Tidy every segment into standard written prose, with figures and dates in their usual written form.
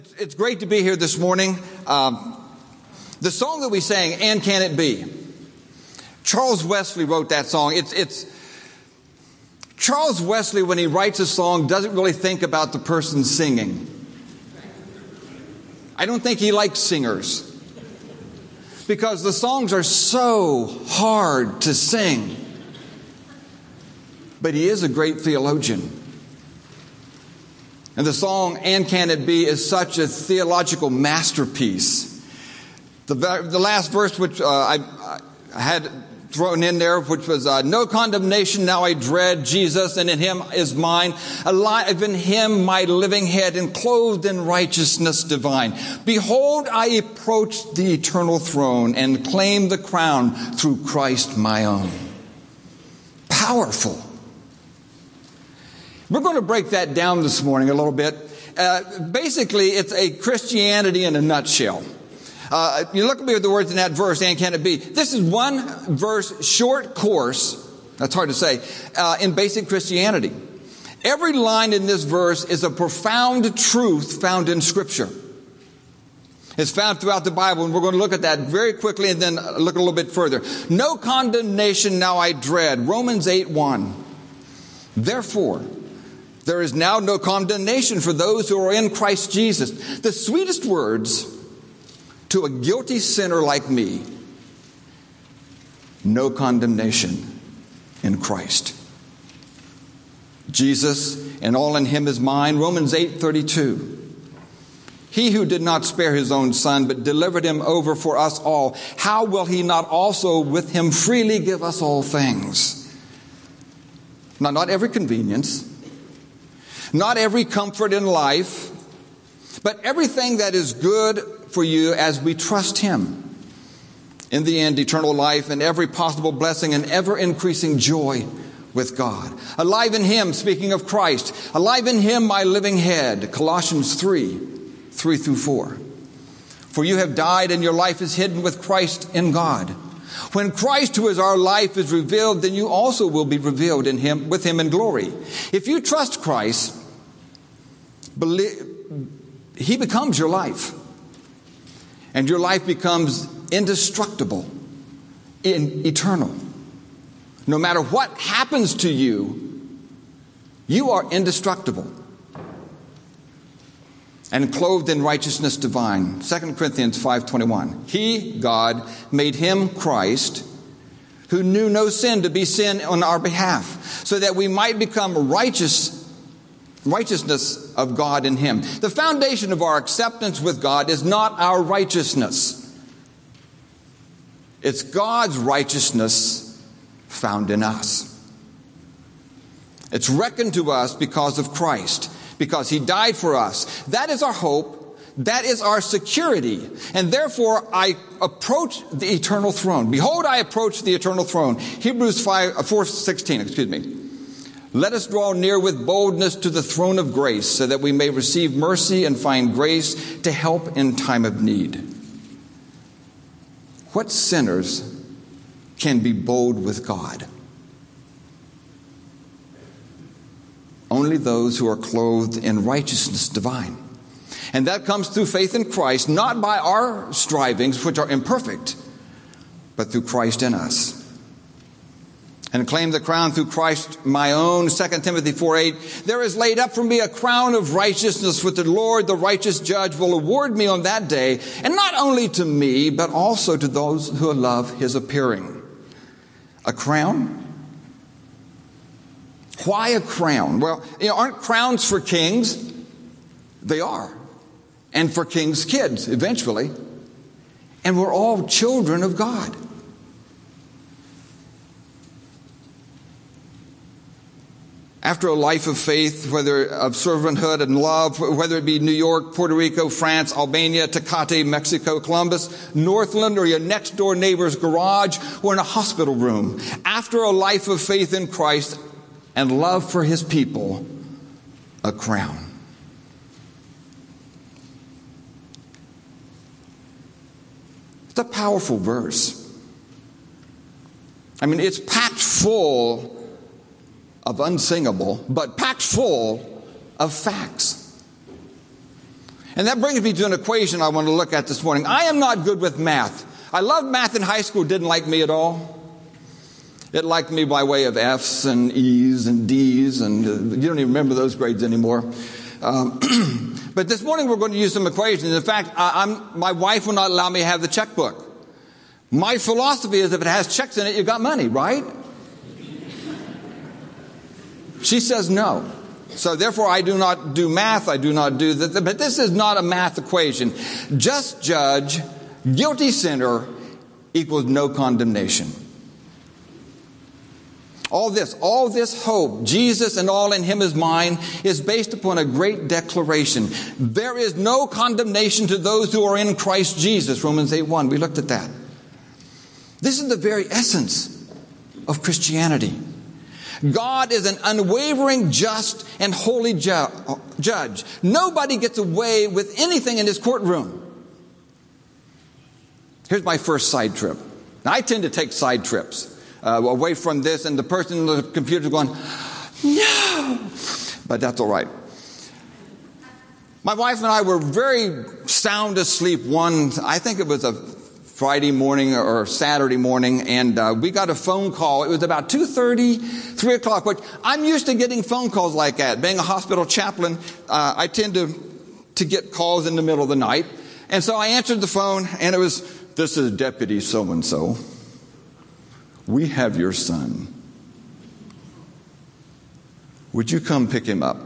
It's great to be here this morning. The song that we sang, "And Can It Be?" Charles Wesley wrote that song. It's Charles Wesley, when he writes a song, doesn't really think about the person singing. I don't think he likes singers, because the songs are so hard to sing. But he is a great theologian. And the song, "And Can It Be?" is such a theological masterpiece. The last verse, which I had thrown in there, which was, "No condemnation now I dread, Jesus, and in him is mine. Alive in him my living head, and clothed in righteousness divine. Behold, I approach the eternal throne, and claim the crown through Christ my own." Powerful. We're going to break that down this morning a little bit. Basically, it's a Christianity in a nutshell. You look at me with the words in that verse, "And can it be?" This is one verse, short course, that's hard to say, in basic Christianity. Every line in this verse is a profound truth found in Scripture. It's found throughout the Bible, and we're going to look at that very quickly and then look a little bit further. "No condemnation now I dread," Romans 8:1. "Therefore, there is now no condemnation for those who are in Christ Jesus." The sweetest words to a guilty sinner like me: no condemnation in Christ. Jesus, and all in him is mine. Romans 8:32. "He who did not spare his own son, but delivered him over for us all, how will he not also with him freely give us all things?" Now, not every convenience, not every comfort in life, but everything that is good for you as we trust him. In the end, eternal life and every possible blessing and ever-increasing joy with God. Alive in him, speaking of Christ. Alive in him, my living head. Colossians 3:3-4. "For you have died, and your life is hidden with Christ in God. When Christ, who is our life, is revealed, then you also will be revealed in him, with him in glory." If you trust Christ, he becomes your life. And your life becomes indestructible, eternal. No matter what happens to you, you are indestructible and clothed in righteousness divine. 2 Corinthians 5:21. "He, God, made him, Christ, who knew no sin, to be sin on our behalf, so that we might become righteousness of God in him." The foundation of our acceptance with God is not our righteousness. It's God's righteousness found in us. It's reckoned to us because of Christ, because he died for us. That is our hope. That is our security. And therefore, I approach the eternal throne. "Behold, I approach the eternal throne." Hebrews 4:16. "Let us draw near with boldness to the throne of grace, so that we may receive mercy and find grace to help in time of need." What sinners can be bold with God? Only those who are clothed in righteousness divine. And that comes through faith in Christ, not by our strivings, which are imperfect, but through Christ in us. "And claim the crown through Christ my own." 2 Timothy 4:8. "There is laid up for me a crown of righteousness, which the Lord, the righteous judge, will award me on that day, and not only to me, but also to those who love his appearing." A crown? Why a crown? Well, aren't crowns for kings? They are. And for kings' kids, eventually. And we're all children of God. After a life of faith, whether of servanthood and love, whether it be New York, Puerto Rico, France, Albania, Tecate, Mexico, Columbus, Northland, or your next door neighbor's garage, or in a hospital room. After a life of faith in Christ and love for his people, a crown. It's a powerful verse. I mean, it's packed full of unsingable, but packed full of facts. And that brings me to an equation I want to look at this morning. I am not good with math. I loved math in high school, didn't like me at all. It liked me by way of F's and E's and D's, and you don't even remember those grades anymore. But this morning we're going to use some equations. In fact, my wife will not allow me to have the checkbook. My philosophy is if it has checks in it, you've got money, right? She says no. So therefore I do not do math, I do not do that. But this is not a math equation. Just judge, guilty sinner equals no condemnation. All this hope, Jesus and all in him is mine, is based upon a great declaration. There is no condemnation to those who are in Christ Jesus. Romans 8:1. We looked at that. This is the very essence of Christianity. God is an unwavering, just, and holy judge. Nobody gets away with anything in his courtroom. Here's my first side trip. Now, I tend to take side trips away from this, and the person in the computer is going, no! But that's all right. My wife and I were very sound asleep I think it was a Friday morning or Saturday morning, and we got a phone call. It was about 2:30, 3 o'clock, which I'm used to getting phone calls like that. Being a hospital chaplain, I tend to get calls in the middle of the night. And so I answered the phone, and it was, this is Deputy so-and-so. We have your son. Would you come pick him up?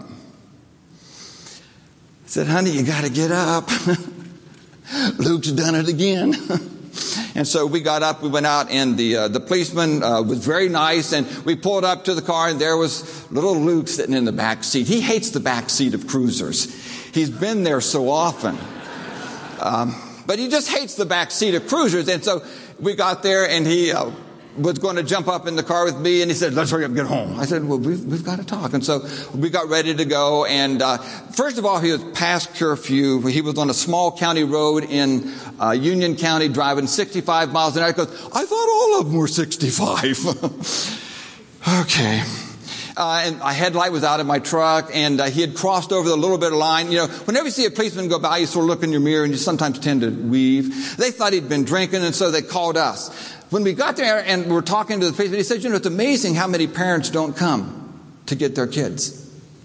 I said, honey, you got to get up. Luke's done it again. And so we got up, we went out, and the policeman was very nice, and we pulled up to the car, and there was little Luke sitting in the back seat. He hates the back seat of cruisers. He's been there so often. But he just hates the back seat of cruisers. And so we got there, and he was going to jump up in the car with me, and he said, let's hurry up and get home. I said, well, we've got to talk. And so we got ready to go, and first of all, he was past curfew. He was on a small county road in Union County driving 65 miles an hour. He goes, I thought all of them were 65. Okay. And a headlight was out of my truck, and he had crossed over the little bit of line. You know, whenever you see a policeman go by, you sort of look in your mirror, and you sometimes tend to weave. They thought he'd been drinking, and so they called us. When we got there and we're talking to the policeman, he said, you know, it's amazing how many parents don't come to get their kids.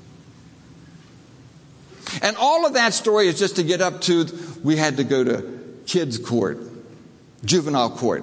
And all of that story is just to get up to, we had to go to kids court, juvenile court.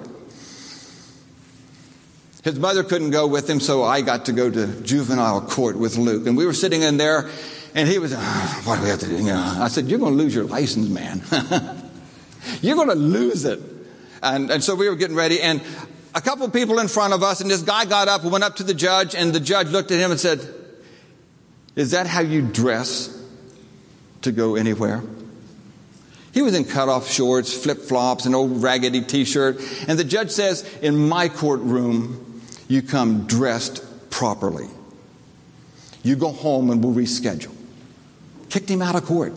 His mother couldn't go with him, so I got to go to juvenile court with Luke. And we were sitting in there, and he was, what do we have to do? You know, I said, you're going to lose your license, man. You're going to lose it. And so we were getting ready, and a couple of people in front of us, and this guy got up and went up to the judge, and the judge looked at him and said, is that how you dress to go anywhere? He was in cutoff shorts, flip-flops, an old raggedy T-shirt, and the judge says, in my courtroom, you come dressed properly. You go home and we'll reschedule. Kicked him out of court.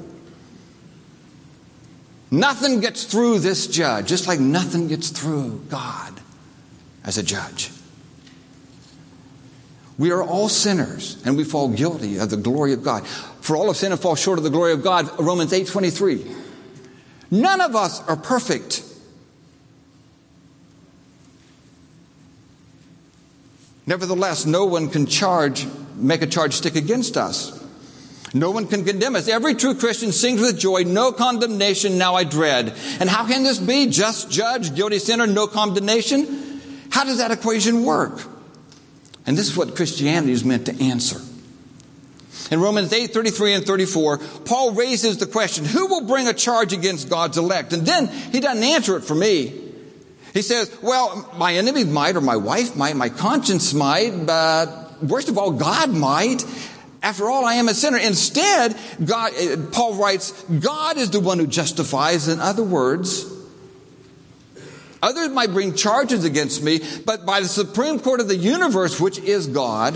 Nothing gets through this judge, just like nothing gets through God as a judge. We are all sinners, and we fall guilty of the glory of God. For all of sin and fall short of the glory of God, Romans 8:23. None of us are perfect. Nevertheless, no one can make a charge stick against us. No one can condemn us. Every true Christian sings with joy, no condemnation now I dread. And how can this be? Just judge, guilty sinner, no condemnation? How does that equation work? And this is what Christianity is meant to answer. In Romans 8:33 and 34, Paul raises the question, who will bring a charge against God's elect? And then he doesn't answer it for me. He says, well, my enemy might, or my wife might, my conscience might, but worst of all, God might. After all, I am a sinner. Instead, Paul writes, God is the one who justifies. In other words, others might bring charges against me, but by the Supreme Court of the universe, which is God,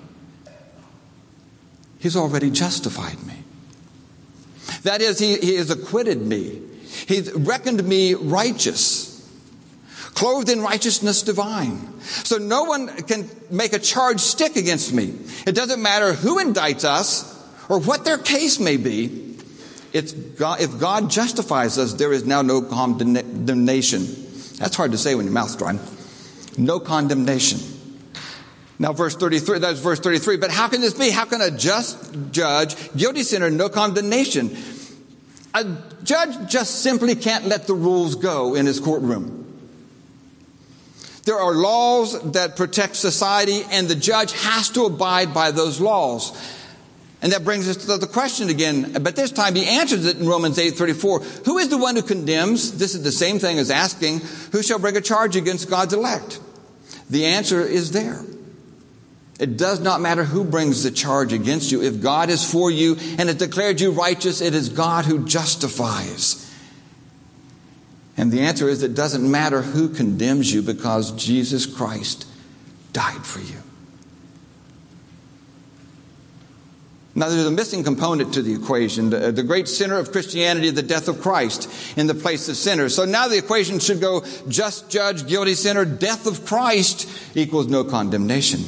He's already justified me. That is, He has acquitted me. He's reckoned me righteous, clothed in righteousness divine. So no one can make a charge stick against me. It doesn't matter who indicts us or what their case may be. If God justifies us, there is now no condemnation. That's hard to say when your mouth's dry. No condemnation. Now verse 33, that's verse 33. But how can this be? How can a just judge, guilty sinner, no condemnation? A judge just simply can't let the rules go in his courtroom. There are laws that protect society, and the judge has to abide by those laws. And that brings us to the question again, but this time he answers it in Romans 8:34. Who is the one who condemns? This is the same thing as asking, who shall bring a charge against God's elect? The answer is there. It does not matter who brings the charge against you. If God is for you and has declared you righteous, it is God who justifies. And the answer is it doesn't matter who condemns you, because Jesus Christ died for you. Now, there's a missing component to the equation. The great center of Christianity, the death of Christ in the place of sinners. So now the equation should go just judge, guilty sinner, death of Christ equals no condemnation.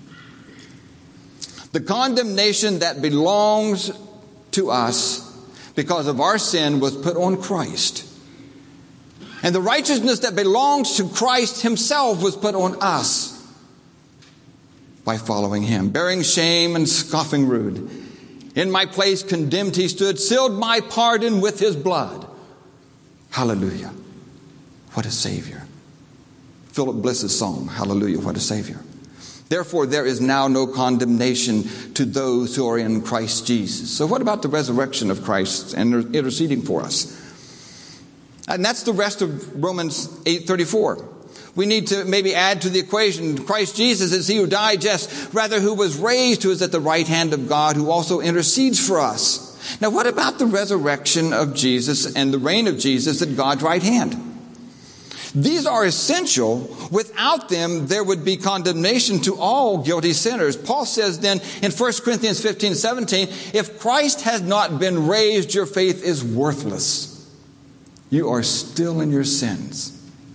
The condemnation that belongs to us because of our sin was put on Christ. And the righteousness that belongs to Christ himself was put on us by following him, bearing shame and scoffing rude. In my place condemned he stood, sealed my pardon with his blood. Hallelujah. What a Savior. Philip Bliss's song, Hallelujah, what a Savior. Therefore, there is now no condemnation to those who are in Christ Jesus. So what about the resurrection of Christ and interceding for us? And that's the rest of Romans 8:34. We need to maybe add to the equation, Christ Jesus is he who died, yes, rather who was raised, who is at the right hand of God, who also intercedes for us. Now, what about the resurrection of Jesus and the reign of Jesus at God's right hand? These are essential. Without them, there would be condemnation to all guilty sinners. Paul says then in 1 Corinthians 15:17, if Christ has not been raised, your faith is worthless. You are still in your sins.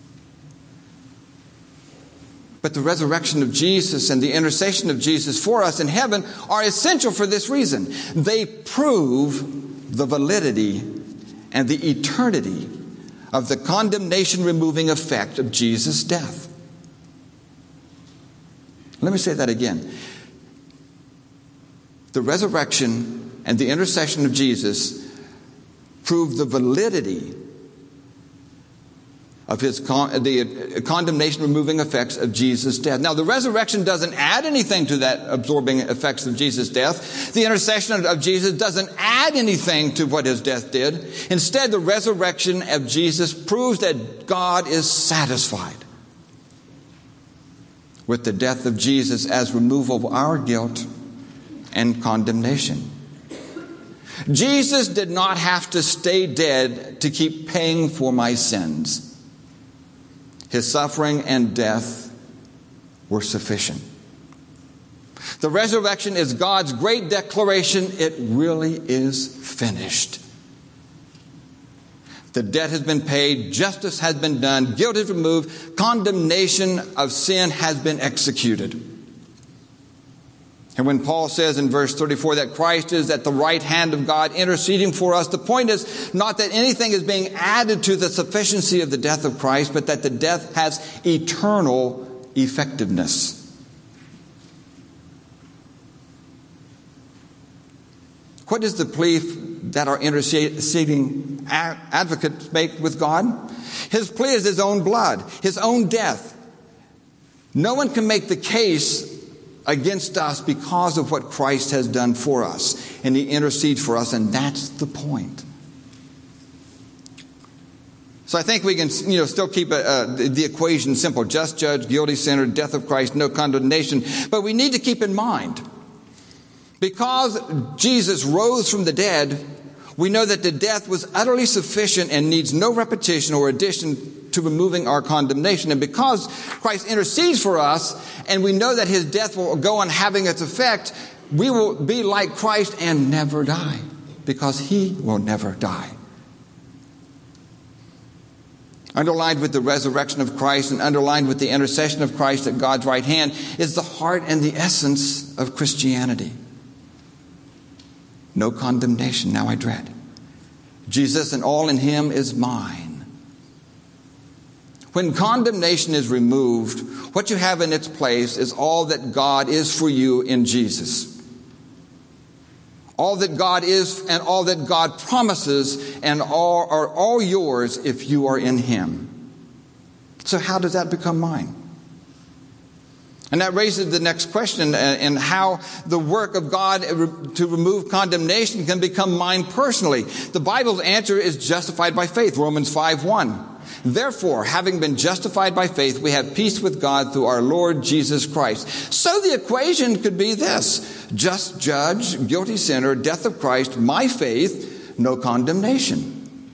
But the resurrection of Jesus and the intercession of Jesus for us in heaven are essential for this reason. They prove the validity and the eternity of the condemnation-removing effect of Jesus' death. Let me say that again. The resurrection and the intercession of Jesus prove the validity of the condemnation-removing effects of Jesus' death. Now, the resurrection doesn't add anything to that absorbing effects of Jesus' death. The intercession of Jesus doesn't add anything to what his death did. Instead, the resurrection of Jesus proves that God is satisfied with the death of Jesus as removal of our guilt and condemnation. Jesus did not have to stay dead to keep paying for my sins. His suffering and death were sufficient. The resurrection is God's great declaration. It really is finished. The debt has been paid. Justice has been done. Guilt is removed. Condemnation of sin has been executed. And when Paul says in verse 34 that Christ is at the right hand of God interceding for us, the point is not that anything is being added to the sufficiency of the death of Christ, but that the death has eternal effectiveness. What is the plea that our interceding advocates make with God? His plea is his own blood, his own death. No one can make the case against us because of what Christ has done for us. And he intercedes for us, and that's the point. So I think we can still keep the equation simple. Just judge, guilty sinner, death of Christ, no condemnation. But we need to keep in mind, because Jesus rose from the dead, we know that the death was utterly sufficient and needs no repetition or addition to removing our condemnation. And because Christ intercedes for us, and we know that his death will go on having its effect, we will be like Christ and never die, because he will never die. Underlined with the resurrection of Christ and underlined with the intercession of Christ at God's right hand is the heart and the essence of Christianity. No condemnation, now I dread. Jesus and all in him is mine. When condemnation is removed, what you have in its place is all that God is for you in Jesus. All that God is and all that God promises and all are all yours if you are in him. So how does that become mine? And that raises the next question in how the work of God to remove condemnation can become mine personally. The Bible's answer is justified by faith, Romans 5:1. Therefore, having been justified by faith, we have peace with God through our Lord Jesus Christ. So the equation could be this: just judge, guilty sinner, death of Christ, my faith, no condemnation.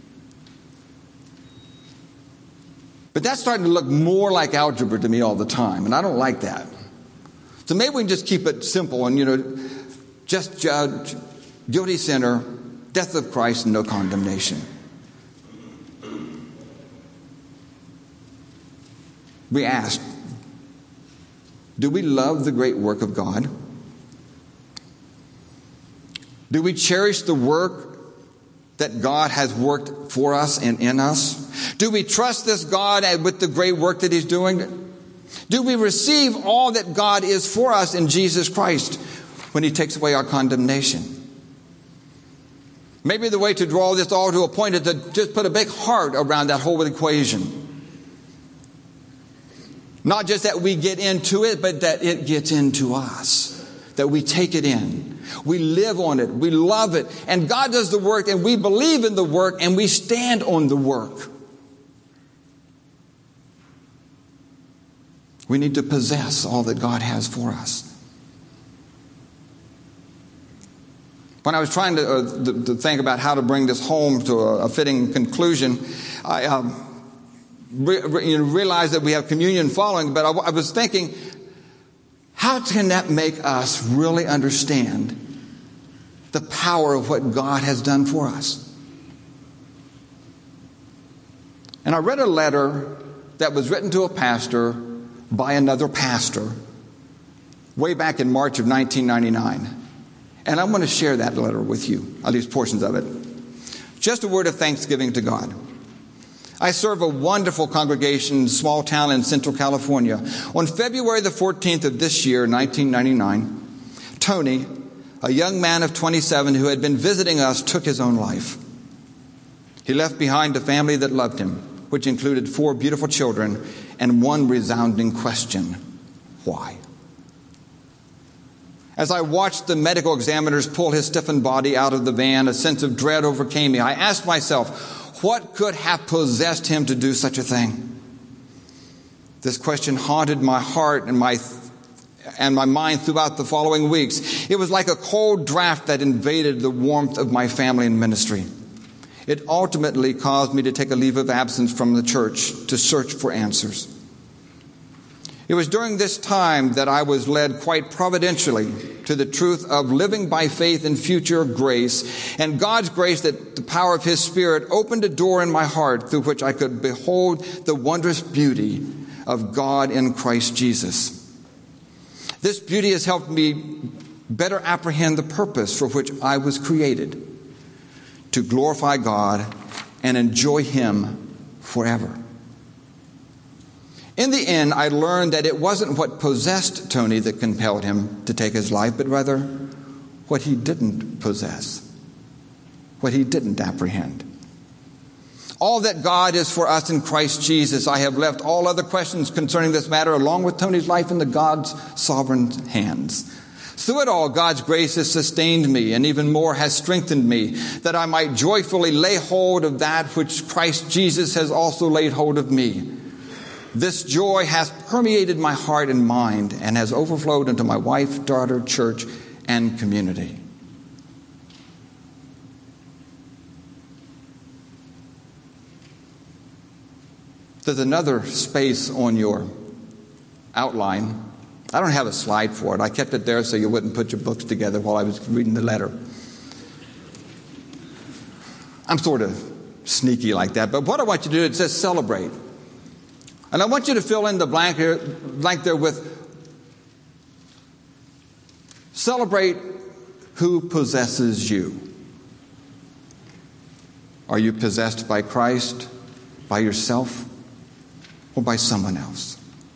But that's starting to look more like algebra to me all the time, and I don't like that. So maybe we can just keep it simple and, just judge, guilty sinner, death of Christ, and no condemnation. We ask, do we love the great work of God? Do we cherish the work that God has worked for us and in us? Do we trust this God with the great work that he's doing? Do we receive all that God is for us in Jesus Christ when he takes away our condemnation? Maybe the way to draw this all to a point is to just put a big heart around that whole equation. Not just that we get into it, but that it gets into us. That we take it in. We live on it. We love it. And God does the work, and we believe in the work, and we stand on the work. We need to possess all that God has for us. When I was trying to think about how to bring this home to a fitting conclusion, I realized that we have communion following, but I was thinking, how can that make us really understand the power of what God has done for us? And I read a letter that was written to a pastor by another pastor way back in March of 1999. And I want to share that letter with you, at least portions of it. Just a word of thanksgiving to God. I serve a wonderful congregation, small town in Central California. On February the 14th of this year, 1999, Tony, a young man of 27 who had been visiting us, took his own life. He left behind a family that loved him, which included 4 beautiful children and one resounding question: why? As I watched the medical examiners pull his stiffened body out of the van, a sense of dread overcame me. I asked myself, what could have possessed him to do such a thing? This question haunted my heart and my mind throughout the following weeks. It was like a cold draft that invaded the warmth of my family and ministry. It ultimately caused me to take a leave of absence from the church to search for answers. It was during this time that I was led quite providentially to the truth of living by faith in future grace, and God's grace, that the power of His Spirit opened a door in my heart through which I could behold the wondrous beauty of God in Christ Jesus. This beauty has helped me better apprehend the purpose for which I was created, to glorify God and enjoy Him forever. In the end, I learned that it wasn't what possessed Tony that compelled him to take his life, but rather what he didn't possess, what he didn't apprehend. All that God is for us in Christ Jesus, I have left all other questions concerning this matter, along with Tony's life, in the God's sovereign hands. Through it all, God's grace has sustained me, and even more has strengthened me, that I might joyfully lay hold of that which Christ Jesus has also laid hold of me. This joy has permeated my heart and mind and has overflowed into my wife, daughter, church, and community. There's another space on your outline. I don't have a slide for it. I kept it there so you wouldn't put your books together while I was reading the letter. I'm sort of sneaky like that, but what I want you to do, it says celebrate. And I want you to fill in the blank there with celebrate who possesses you. Are you possessed by Christ, by yourself, or by someone else?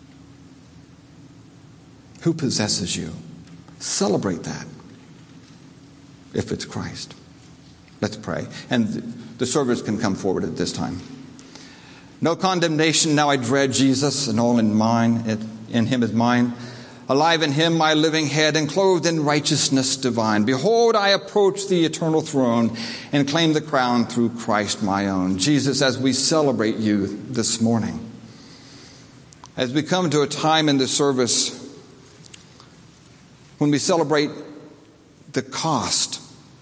Who possesses you? Celebrate that if it's Christ. Let's pray. And the servers can come forward at this time. No condemnation now I dread, Jesus, and all in him is mine. Alive in him, my living head, and clothed in righteousness divine. Behold, I approach the eternal throne and claim the crown through Christ my own. Jesus, as we celebrate you this morning, as we come to a time in the service when we celebrate the cost,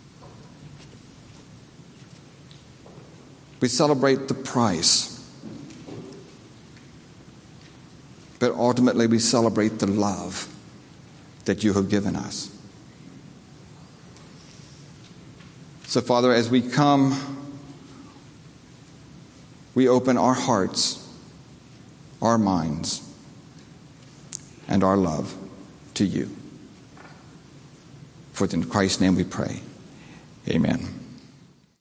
we celebrate the price, but ultimately we celebrate the love that you have given us. So, Father, as we come, we open our hearts, our minds, and our love to you. For in Christ's name we pray. Amen.